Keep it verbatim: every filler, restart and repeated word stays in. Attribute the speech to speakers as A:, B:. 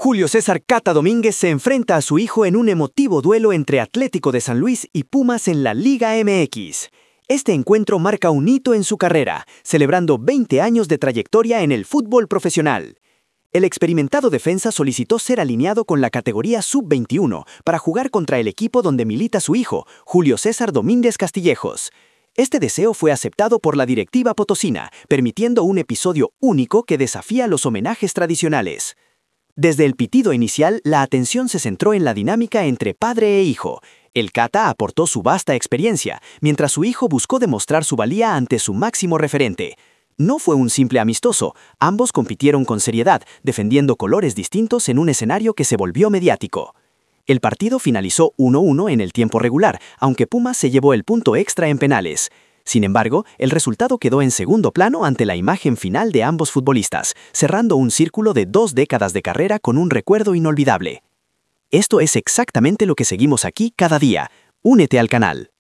A: Julio César Cata Domínguez se enfrenta a su hijo en un emotivo duelo entre Atlético de San Luis y Pumas en la Liga M X. Este encuentro marca un hito en su carrera, celebrando veinte años de trayectoria en el fútbol profesional. El experimentado defensa solicitó ser alineado con la categoría sub veintiuno para jugar contra el equipo donde milita su hijo, Julio César Domínguez Castillejos. Este deseo fue aceptado por la directiva potosina, permitiendo un episodio único que desafía los homenajes tradicionales. Desde el pitido inicial, la atención se centró en la dinámica entre padre e hijo. El Cata aportó su vasta experiencia, mientras su hijo buscó demostrar su valía ante su máximo referente. No fue un simple amistoso, ambos compitieron con seriedad, defendiendo colores distintos en un escenario que se volvió mediático. El partido finalizó uno a uno en el tiempo regular, aunque Pumas se llevó el punto extra en penales. Sin embargo, el resultado quedó en segundo plano ante la imagen final de ambos futbolistas, cerrando un círculo de dos décadas de carrera con un recuerdo inolvidable. Esto es exactamente lo que seguimos aquí cada día. Únete al canal.